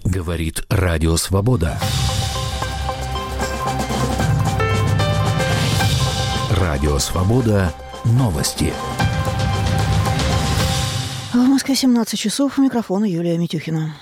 Говорит Радио Свобода. Радио Свобода. Новости. В Москве 17 часов. У микрофона Юлия Митюхина.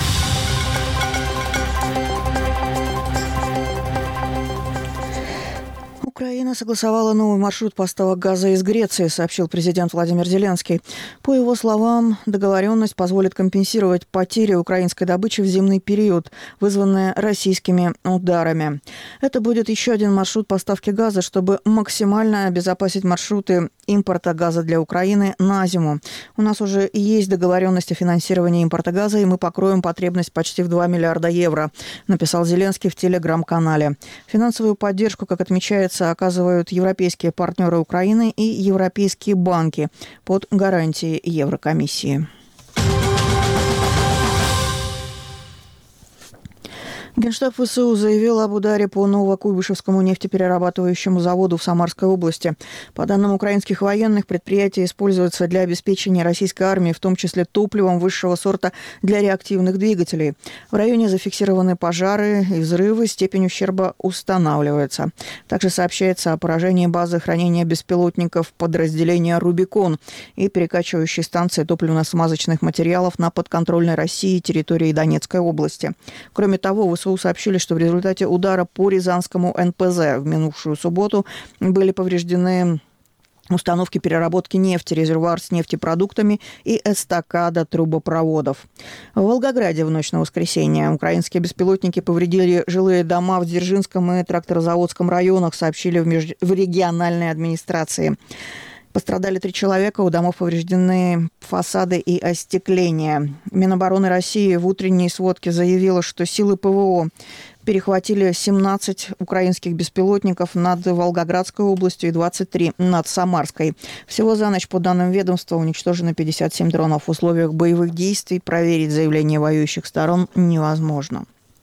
Украина согласовала новый маршрут поставок газа из Греции, сообщил президент Владимир Зеленский. По его словам, договоренность позволит компенсировать потери украинской добычи в зимний период, вызванные российскими ударами. Это будет еще один маршрут поставки газа, чтобы максимально обезопасить маршруты импорта газа для Украины на зиму. У нас уже есть договоренность о финансировании импорта газа, и мы покроем потребность почти в 2 миллиарда евро, написал Зеленский в телеграм-канале. Финансовую поддержку, как отмечается, оказывают европейские партнеры Украины и европейские банки под гарантией Еврокомиссии. Генштаб ВСУ заявил об ударе по Новокуйбышевскому нефтеперерабатывающему заводу в Самарской области. По данным украинских военных, предприятие используется для обеспечения российской армии, в том числе топливом высшего сорта для реактивных двигателей. В районе зафиксированы пожары и взрывы, степень ущерба устанавливается. Также сообщается о поражении базы хранения беспилотников подразделения «Рубикон» и перекачивающей станции топливно-смазочных материалов на подконтрольной России территории Донецкой области. Кроме того, ВСУ сообщили, что в результате удара по Рязанскому НПЗ в минувшую субботу были повреждены установки переработки нефти, резервуар с нефтепродуктами и эстакада трубопроводов. В Волгограде в ночь на воскресенье украинские беспилотники повредили жилые дома в Дзержинском и Тракторозаводском районах, сообщили в региональной администрации. Пострадали 3 человека, у домов повреждены фасады и остекление. Минобороны России в утренней сводке заявила, что силы ПВО перехватили 17 украинских беспилотников над Волгоградской областью и 23 над Самарской. Всего за ночь, по данным ведомства, уничтожено 57 дронов. В условиях боевых действий проверить заявления воюющих сторон невозможно.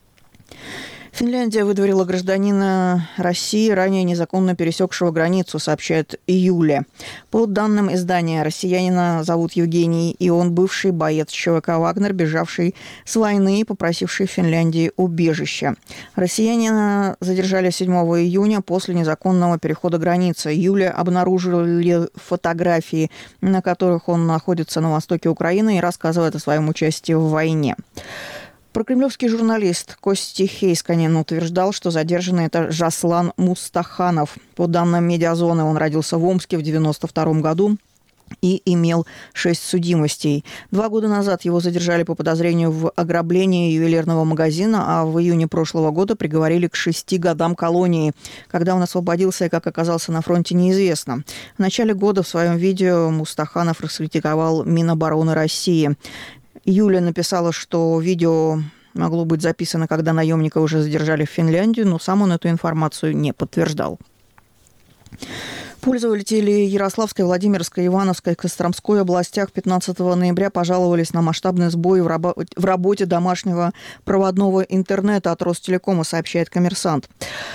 Финляндия выдворила гражданина России, ранее незаконно пересекшего границу, сообщает Юлия. По данным издания, россиянина зовут Евгений, и он бывший боец ЧВК «Вагнер», бежавший с войны и попросивший в Финляндии убежище. Россиянина задержали 7 июня после незаконного перехода границы. Юлия обнаружили фотографии, на которых он находится на востоке Украины и рассказывает о своем участии в войне. Прокремлевский журналист Кости Хейсканен утверждал, что задержанный – это Жаслан Мустаханов. По данным «Медиазоны», он родился в Омске в 1992 году и имел 6 судимостей. 2 года назад его задержали по подозрению в ограблении ювелирного магазина, а в июне прошлого года приговорили к 6 годам колонии. Когда он освободился и как оказался на фронте, неизвестно. В начале года в своем видео Мустаханов раскритиковал Минобороны России. Юля написала, что видео могло быть записано, когда наемника уже задержали в Финляндию, но сам он эту информацию не подтверждал. Пользователи Ярославской, Владимирской, Ивановской, Костромской областях 15 ноября пожаловались на масштабный сбой в работе домашнего проводного интернета от Ростелекома, сообщает «Коммерсант».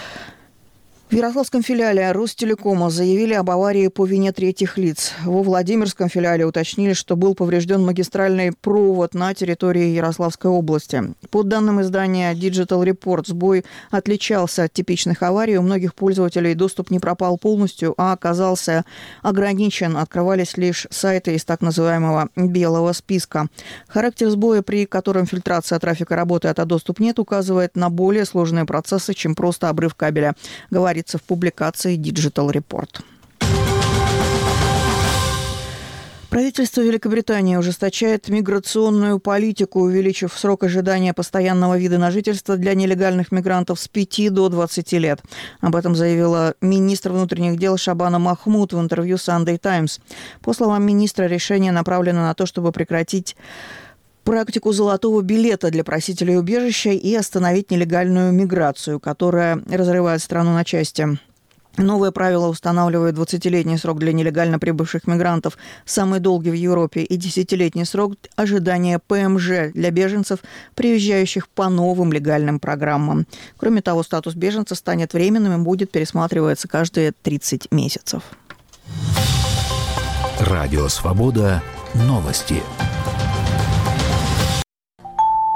В Ярославском филиале Ростелекома заявили об аварии по вине третьих лиц. Во Владимирском филиале уточнили, что был поврежден магистральный провод на территории Ярославской области. По данным издания Digital Report, сбой отличался от типичных аварий. У многих пользователей доступ не пропал полностью, а оказался ограничен. Открывались лишь сайты из так называемого белого списка. Характер сбоя, при котором фильтрация трафика работает, а доступ нет, указывает на более сложные процессы, чем просто обрыв кабеля, говорится в публикации Digital Report. Правительство Великобритании ужесточает миграционную политику, увеличив срок ожидания постоянного вида на жительство для нелегальных мигрантов с 5 до 20 лет. Об этом заявила министр внутренних дел Шабана Махмуд в интервью Sunday Times. По словам министра, решение направлено на то, чтобы прекратить практику золотого билета для просителей убежища и остановить нелегальную миграцию, которая разрывает страну на части. Новое правило устанавливает 20-летний срок для нелегально прибывших мигрантов, самый долгий в Европе, и 10-летний срок ожидания ПМЖ для беженцев, приезжающих по новым легальным программам. Кроме того, статус беженца станет временным и будет пересматриваться каждые 30 месяцев. Радио «Свобода». Новости.